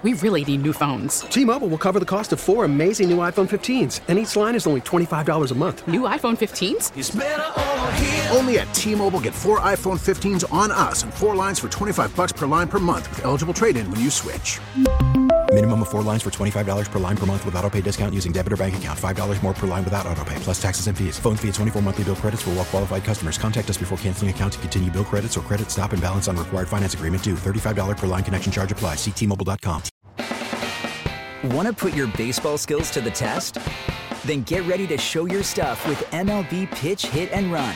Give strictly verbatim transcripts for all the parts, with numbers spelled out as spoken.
We really need new phones. T-Mobile will cover the cost of four amazing new iPhone fifteens, and each line is only twenty-five dollars a month. New iPhone fifteens? It's better over here. Only at T-Mobile, get four iPhone fifteens on us and four lines for twenty-five dollars per line per month with eligible trade-in when you switch. Minimum of four lines for twenty-five dollars per line per month with autopay discount using debit or bank account. five dollars more per line without autopay, plus taxes and fees. Phone fee at twenty-four monthly bill credits for well-qualified customers. Contact us before canceling account to continue bill credits or credit stop and balance on required finance agreement due. thirty-five dollars per line connection charge applies. See T Mobile dot com. Want to put your baseball skills to the test? Then get ready to show your stuff with M L B Pitch, Hit, and Run.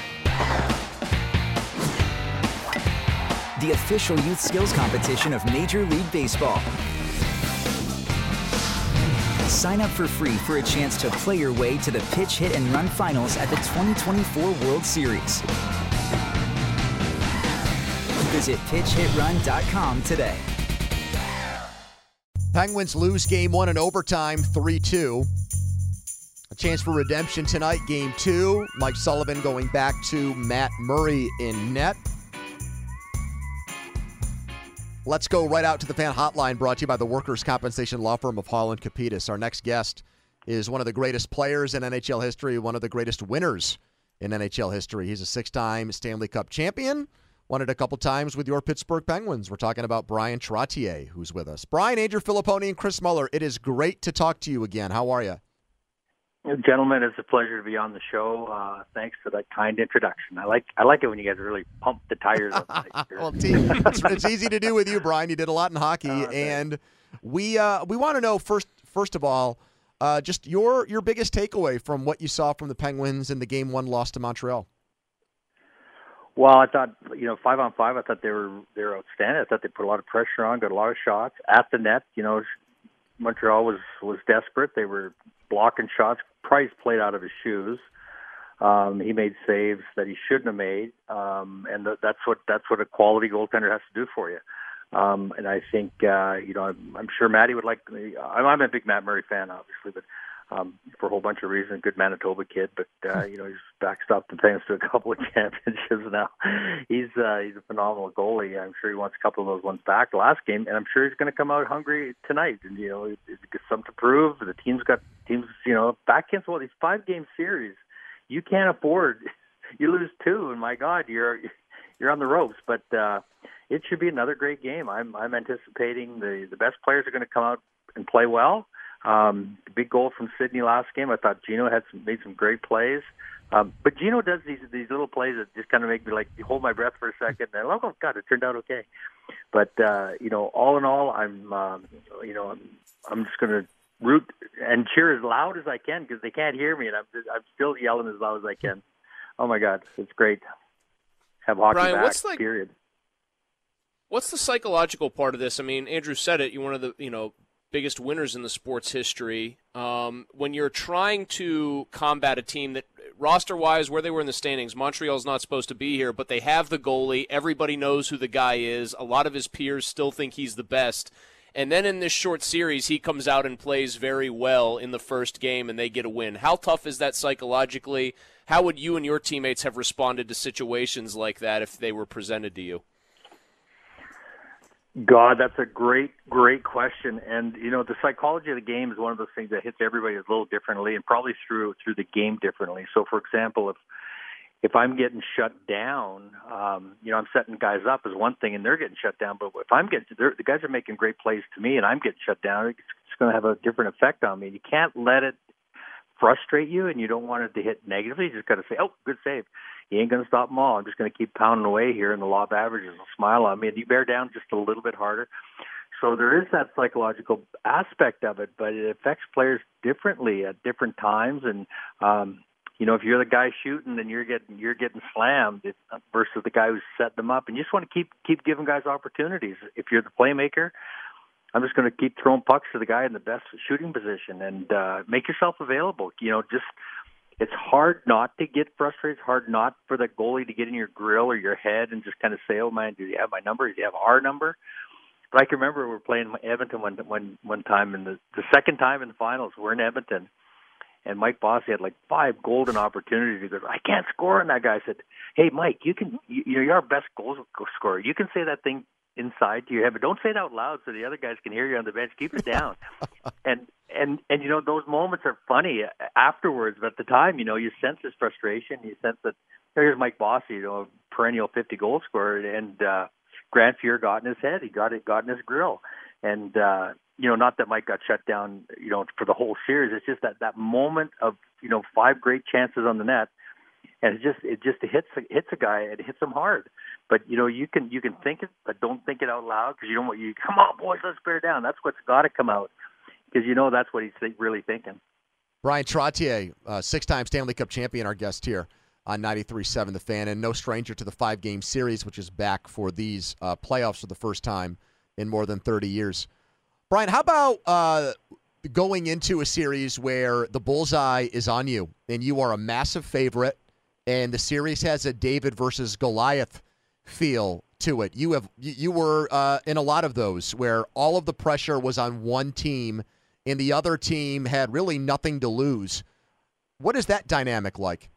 The official youth skills competition of Major League Baseball. Sign up for free for a chance to play your way to the Pitch, Hit, and Run finals at the twenty twenty-four World Series. Visit pitch hit run dot com today. Penguins lose game one in overtime, three two. A chance for redemption tonight, game two. Mike Sullivan going back to Matt Murray in net. Let's go right out to the fan hotline, brought to you by the workers' compensation law firm of Holland Capitas. Our next guest is one of the greatest players in N H L history, one of the greatest winners in N H L history. He's a six-time Stanley Cup champion, won it a couple times with your Pittsburgh Penguins. We're talking about Bryan Trottier, who's with us. Brian, Andrew Filipponi, and Chris Muller, it is great to talk to you again. How are you? Gentlemen, it's a pleasure to be on the show. Uh, thanks for that kind introduction. I like I like it when you guys really pump the tires up. Well, it's, it's easy to do with you, Brian. You did a lot in hockey, uh, and we uh, we want to know first first of all, uh, just your your biggest takeaway from what you saw from the Penguins in the game one loss to Montreal. Well, I thought, you know, five on five, I thought they were they were outstanding. I thought they put a lot of pressure on, got a lot of shots at the net. You know, Montreal was was desperate. They were blocking shots. Price played out of his shoes. Um, he made saves that he shouldn't have made, um, and th- that's what that's what a quality goaltender has to do for you. Um, and I think uh, you know I'm, I'm sure Matty would like. I'm, I'm a big Matt Murray fan, obviously, but um, for a whole bunch of reasons, good Manitoba kid. But uh, you know he's backstopped the Penguins to a couple of championships now. He's uh, he's a phenomenal goalie. I'm sure he wants a couple of those ones back last game, and I'm sure he's going to come out hungry tonight. And you know, he's got something to prove. The team's got teams. You know, back against all these five game series. You can't afford. You lose two, and my God, you're you're on the ropes. But uh, it should be another great game. I'm I'm anticipating the the best players are going to come out and play well. Um, big goal from Sidney last game. I thought Gino had some, made some great plays. Um, but Gino does these these little plays that just kind of make me like hold my breath for a second. And oh God, it turned out okay. But uh, you know, all in all, I'm um, you know I'm I'm just going to root and cheer as loud as I can because they can't hear me, and I'm just, I'm still yelling as loud as I can. Oh my God, it's great. Have hockey Brian, back. What's like, period. What's the psychological part of this? I mean, Andrew said it. You're one of the you know biggest winners in the sport's history. Um, when you're trying to combat a team that roster-wise, where they were in the standings, Montreal's not supposed to be here, but they have the goalie. Everybody knows who the guy is. A lot of his peers still think he's the best. And then in this short series, he comes out and plays very well in the first game, and they get a win. How tough is that psychologically? How would you and your teammates have responded to situations like that if they were presented to you? God, that's a great, great question. And, you know, the psychology of the game is one of those things that hits everybody a little differently and probably through through the game differently. So, for example, if If I'm getting shut down, um, you know, I'm setting guys up is one thing, and they're getting shut down. But if I'm getting, the guys are making great plays to me, and I'm getting shut down, it's, it's going to have a different effect on me. You can't let it frustrate you, and you don't want it to hit negatively. You just got to say, "Oh, good save." He ain't going to stop them all. I'm just going to keep pounding away here, and the law of averages will smile on me, and you bear down just a little bit harder. So there is that psychological aspect of it, but it affects players differently at different times, and um, you know, if you're the guy shooting and you're getting you're getting slammed it, versus the guy who's setting them up, and you just want to keep keep giving guys opportunities. If you're the playmaker, I'm just going to keep throwing pucks to the guy in the best shooting position and uh, make yourself available. You know, just it's hard not to get frustrated. It's hard not for the goalie to get in your grill or your head and just kind of say, "Oh man, do you have my number? Do you have our number?" But I can remember we were playing Edmonton one one one time, and the the second time in the finals, we're in Edmonton. And Mike Bossy had like five golden opportunities. He goes, "I can't score." And that guy said, "Hey, Mike, you can. You, you're our best goal scorer. You can say that thing inside to your head, but don't say it out loud so the other guys can hear you on the bench. Keep it down. and and and you know, those moments are funny afterwards, but at the time, you know, you sense this frustration. You sense that here's Mike Bossy, you know, a perennial fifty goal scorer, and uh, Grant Fuhr got in his head. He got it, got in his grill, and uh, you know, not that Mike got shut down, you know, for the whole series. It's just that that moment of, you know, five great chances on the net. And it just it just hits hits a guy. It hits him hard. But you know, you can you can think it, but don't think it out loud, because you don't want you. Come on, boys, let's bear down. That's what's got to come out, because you know that's what he's th- really thinking. Bryan Trottier, uh, six-time Stanley Cup champion, our guest here on ninety-three point seven The Fan, and no stranger to the five-game series, which is back for these uh, playoffs for the first time in more than thirty years. Bryan, how about uh, going into a series where the bullseye is on you and you are a massive favorite, and the series has a David versus Goliath feel to it? You have you were uh, in a lot of those where all of the pressure was on one team and the other team had really nothing to lose. What is that dynamic like?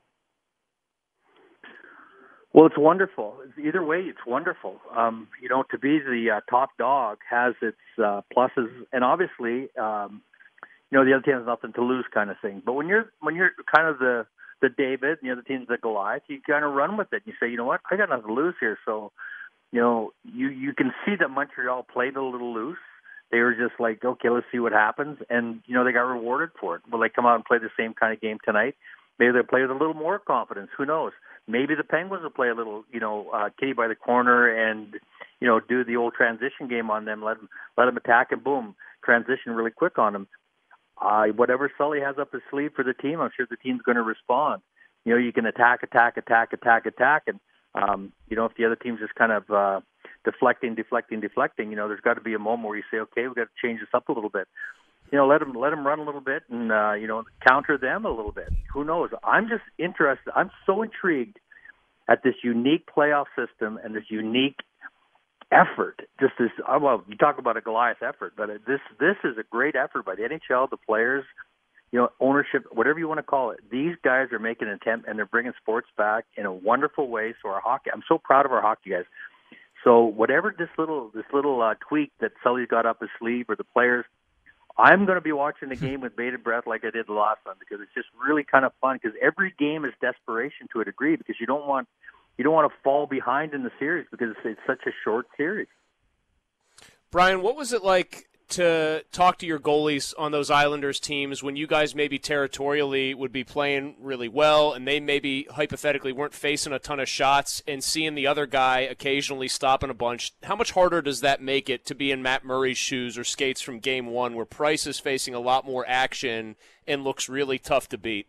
Well, it's wonderful. Either way, it's wonderful. Um, you know, to be the uh, top dog has its uh, pluses, and obviously, um, you know, the other team has nothing to lose, kind of thing. But when you're when you're kind of the the David, and the other team's the Goliath, you kind of run with it. You say, you know what, I got nothing to lose here. So, you know, you you can see that Montreal played a little loose. They were just like, okay, let's see what happens, and you know, they got rewarded for it. Will they come out and play the same kind of game tonight? Maybe they'll play with a little more confidence. Who knows? Maybe the Penguins will play a little, you know, uh, kitty by the corner and, you know, do the old transition game on them. Let them, let them attack and boom, transition really quick on them. Uh, whatever Sully has up his sleeve for the team, I'm sure the team's going to respond. You know, you can attack, attack, attack, attack, attack, and um, you know, if the other team's just kind of uh, deflecting, deflecting, deflecting, you know, there's got to be a moment where you say, okay, we've got to change this up a little bit. You know, let them let them run a little bit and, uh, you know, counter them a little bit. Who knows? I'm just interested. I'm so intrigued at this unique playoff system and this unique effort. Just this, well, you talk about a Goliath effort, but this this is a great effort by the N H L, the players, you know, ownership, whatever you want to call it. These guys are making an attempt, and they're bringing sports back in a wonderful way. So our hockey, I'm so proud of our hockey guys. So whatever this little this little uh, tweak that Sully's got up his sleeve, or the players, I'm going to be watching the game with bated breath like I did the last one, because it's just really kind of fun, because every game is desperation to a degree, because you don't want you don't want to fall behind in the series because it's, it's such a short series. Bryan, what was it like to talk to your goalies on those Islanders teams when you guys maybe territorially would be playing really well and they maybe hypothetically weren't facing a ton of shots, and seeing the other guy occasionally stopping a bunch? How much harder does that make it to be in Matt Murray's shoes or skates from game one, where Price is facing a lot more action and looks really tough to beat?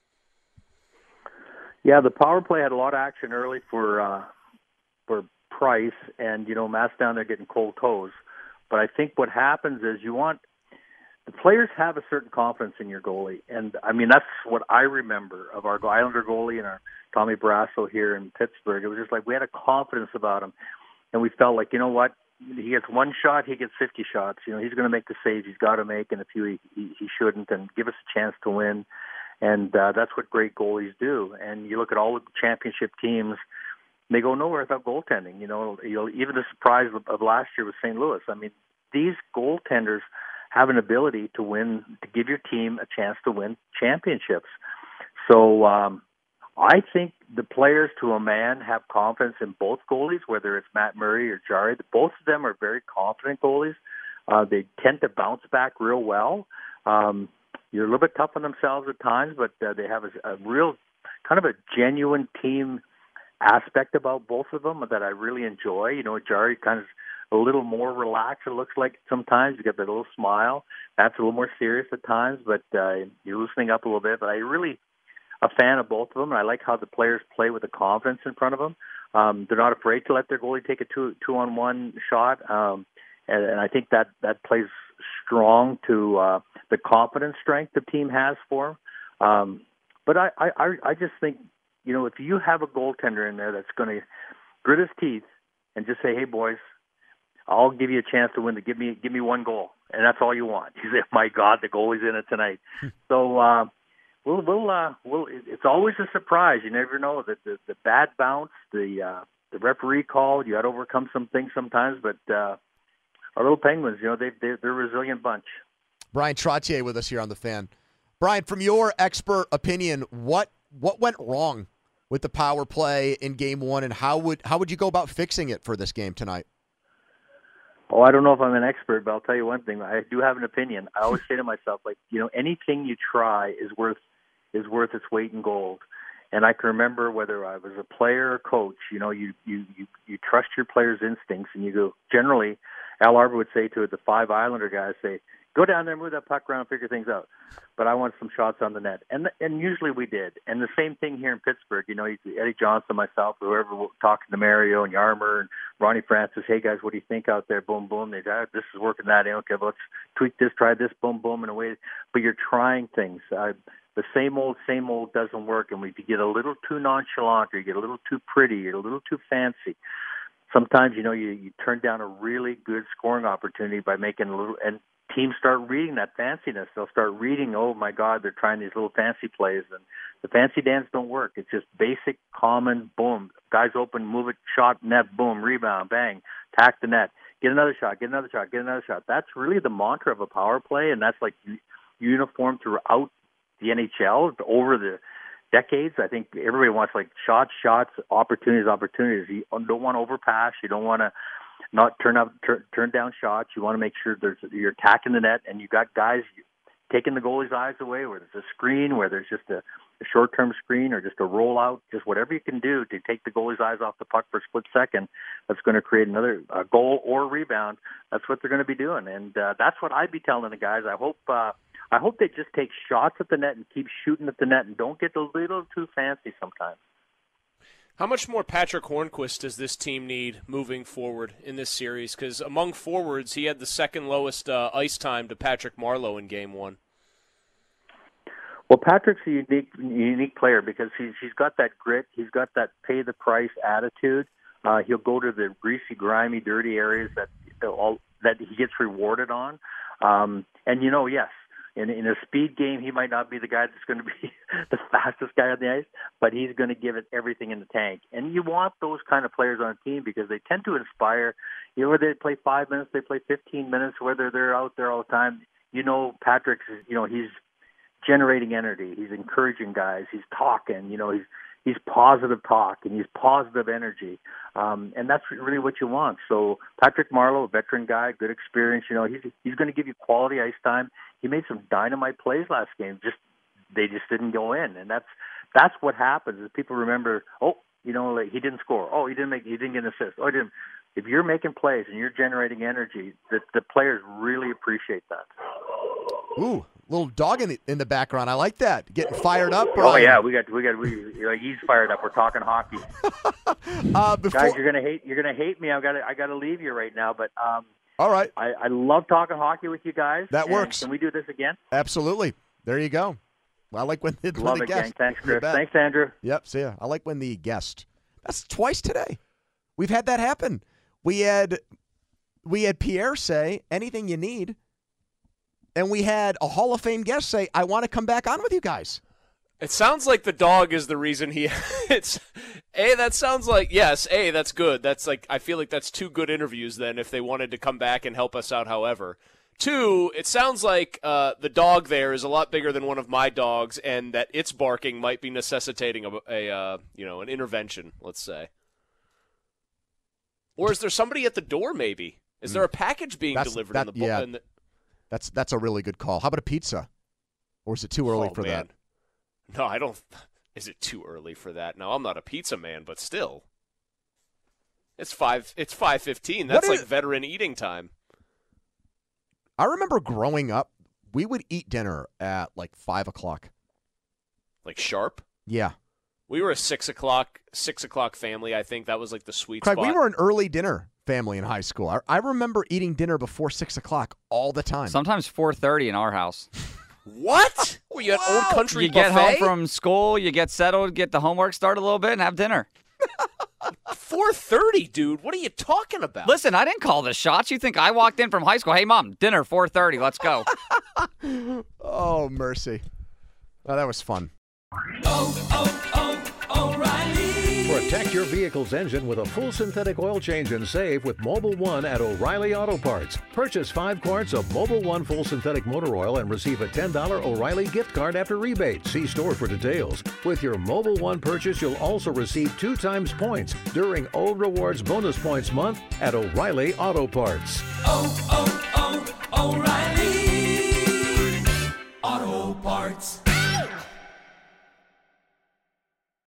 Yeah, the power play had a lot of action early for uh, for Price, and, you know, Matt's down there getting cold toes. But I think what happens is you want the players have a certain confidence in your goalie, and I mean that's what I remember of our Islander goalie and our Tommy Barrasso here in Pittsburgh. It was just like we had a confidence about him, and we felt like, you know what, he gets one shot, he gets fifty shots. You know, he's going to make the saves he's got to make, and a few he, he, he shouldn't, and give us a chance to win. And uh, that's what great goalies do. And you look at all the championship teams. They go nowhere without goaltending. You know, you'll, even the surprise of, of last year with Saint Louis. I mean, these goaltenders have an ability to win, to give your team a chance to win championships. So um, I think the players, to a man, have confidence in both goalies, whether it's Matt Murray or Jarry. Both of them are very confident goalies. Uh, they tend to bounce back real well. Um, you're a little bit tough on themselves at times, but uh, they have a, a real kind of a genuine team aspect about both of them that I really enjoy. You know, Jarry kind of a little more relaxed, it looks like sometimes. You get that little smile. That's a little more serious at times, but uh, you're loosening up a little bit. But I really a fan of both of them, and I like how the players play with the confidence in front of them. Um, they're not afraid to let their goalie take a two two on one shot, um, and, and I think that that plays strong to uh, the confidence strength the team has for them. Um, but I, I I just think, you know, if you have a goaltender in there that's going to grit his teeth and just say, "Hey, boys, I'll give you a chance to win. The give me give me one goal," and that's all you want. You say, "My God, the goalie's in it tonight." so uh, we'll we'll uh, we'll. It's always a surprise. You never know that the, the bad bounce, the uh, the referee called. You got to overcome some things sometimes, but uh, our little Penguins, you know, they they're, they're a resilient bunch. Brian Trottier with us here on The Fan. Brian, from your expert opinion, what what went wrong with the power play in Game One, and how would how would you go about fixing it for this game tonight? Oh, I don't know if I'm an expert, but I'll tell you one thing. I do have an opinion. I always say to myself, like, you know, anything you try is worth is worth its weight in gold. And I can remember whether I was a player or coach, you know, you, you, you, you trust your players' instincts, and you go, generally, Al Arbour would say to the five Islander guys, say, go down there, move that puck around, figure things out. But I want some shots on the net. And and usually we did. And the same thing here in Pittsburgh. You know, Eddie Johnson, myself, whoever, talking to Mario and Yarmer and Ronnie Francis, hey, guys, what do you think out there? Boom, boom. They ah, this is working that in. Okay, well, let's tweak this, try this, boom, boom, in a way. But you're trying things. Uh, the same old, same old doesn't work. And if you get a little too nonchalant or you get a little too pretty, you're a little too fancy, sometimes, you know, you, you turn down a really good scoring opportunity by making a little – and teams start reading that fanciness. They'll start reading, oh, my God, they're trying these little fancy plays. And the fancy dance don't work. It's just basic, common, boom. Guys open, move it, shot, net, boom, rebound, bang, tack the net. Get another shot, get another shot, get another shot. That's really the mantra of a power play, and that's like uniform throughout the N H L over the decades. I think everybody wants like shots, shots, opportunities, opportunities. You don't want to overpass. You don't want to not turn up, turn, turn down shots. You want to make sure there's you're attacking the net, and you got guys taking the goalie's eyes away, where there's a screen, where there's just a, a short-term screen, or just a rollout, just whatever you can do to take the goalie's eyes off the puck for a split second. That's going to create another uh, goal or rebound. That's what they're going to be doing, and uh, that's what I'd be telling the guys. I hope. Uh, I hope they just take shots at the net and keep shooting at the net and don't get a little too fancy sometimes. How much more Patrick Hornquist does this team need moving forward in this series? Because among forwards, he had the second lowest uh, ice time to Patrick Marleau in Game One. Well, Patrick's a unique, unique player because he's he's got that grit, he's got that pay the price attitude. Uh, he'll go to the greasy, grimy, dirty areas that all that he gets rewarded on. Um, and you know, yes. In, in a speed game, he might not be the guy that's going to be the fastest guy on the ice, but he's going to give it everything in the tank. And you want those kind of players on a team because they tend to inspire. You know, whether they play five minutes, they play fifteen minutes, whether they're out there all the time. You know, Patrick's, you know, he's generating energy. He's encouraging guys. He's talking. You know, he's he's positive talk and he's positive energy. Um, and that's really what you want. So Patrick Marleau, a veteran guy, good experience. You know, he's he's going to give you quality ice time. He made some dynamite plays last game. Just they just didn't go in, and that's that's what happens. Is people remember, oh, you know, like he didn't score. Oh, he didn't make. He didn't get an assist. Oh, he didn't. If you're making plays and you're generating energy, the the players really appreciate that. Ooh, little dog in the in the background. I like that. Getting fired up. Brian. Oh yeah, we got we got we. Like, he's fired up. We're talking hockey. uh, before... Guys, you're gonna hate. You're gonna hate me. I got I got to leave you right now, but. um All right. I, I love talking hockey with you guys. That works. Can we do this again? Absolutely. There you go. I like when, when love the it, guest. gang. Thanks, Chris. Thanks, Andrew. Yep. See ya. I like when the guest. That's twice today. We've had that happen. We had we had Pierre say anything you need, and we had a Hall of Fame guest say, "I want to come back on with you guys." It sounds like the dog is the reason he it's A, that sounds like yes, A, that's good. That's like I feel like that's two good interviews then if they wanted to come back and help us out however. Two, it sounds like uh, the dog there is a lot bigger than one of my dogs and that its barking might be necessitating a, a uh, you know, an intervention, let's say. Or is there somebody at the door maybe? Is there a package being that's, delivered that, in the yeah, in the... That's that's a really good call. How about a pizza? Or is it too early oh, for man. that? No, I don't. Is it too early for that? No, I'm not a pizza man, but still, it's five. It's five fifteen. That's like veteran eating time. I remember growing up, we would eat dinner at like five o'clock. Like sharp. Yeah. We were a six o'clock six o'clock family. I think that was like the sweet Craig, spot. we were an early dinner family in high school. I, I remember eating dinner before six o'clock all the time. Sometimes four thirty in our house. What? Were you at Wow. Old Country You Buffet? get home from school, you get settled, get the homework started a little bit, and have dinner. four thirty, dude. What are you talking about? Listen, I didn't call the shots. You think I walked in from high school? Hey, Mom, dinner, four thirty. Let's go. Oh, mercy. Oh, that was fun. Oh, oh, oh, O'Reilly. Protect your vehicle's engine with a full synthetic oil change and save with Mobil one at O'Reilly Auto Parts. Purchase five quarts of Mobil one full synthetic motor oil and receive a ten dollars O'Reilly gift card after rebate. See store for details. With your Mobil one purchase, you'll also receive two times points during O Rewards Bonus Points Month at O'Reilly Auto Parts. Oh, oh, oh, O'Reilly Auto Parts.